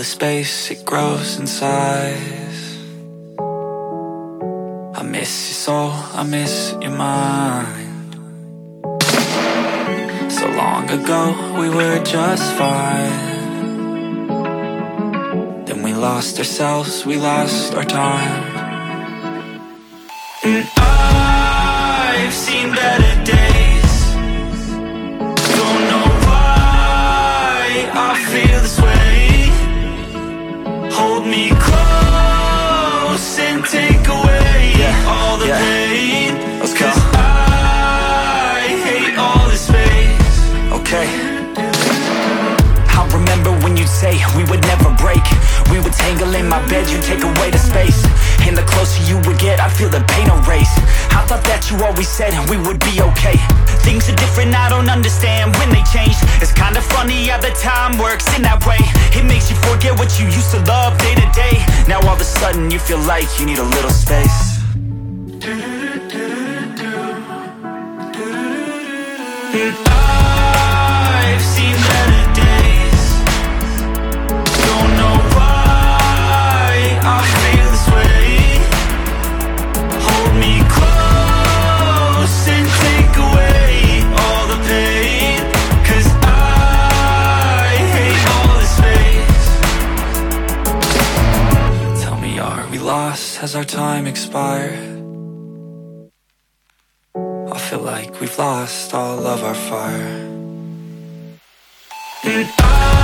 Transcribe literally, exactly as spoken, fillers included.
space, it grows in size. I miss your soul, I miss your mind. So long ago, we were just fine. Then we lost ourselves, we lost our time. And I've seen better days. Don't know why I feel this way. Hold me close and take away yeah, all the yeah. pain. Let's go. 'Cause I hate all this space. Okay. I remember when you'd say we would never break. We would tangle in my bed, you'd take away the space. And the closer you would get, I'd feel the pain erase. I thought that you always said we would be okay. Things are different, I don't understand when they change. It's kinda funny how the time works in that way. It makes you forget what you used to love day to day. Now all of a sudden you feel like you need a little space. And I've seen better days. Don't know why I feel this way. Hold me close and take away all the pain. 'Cause I hate all this space. Tell me, are we lost? Has our time expired? I feel like we've lost all of our fire. And I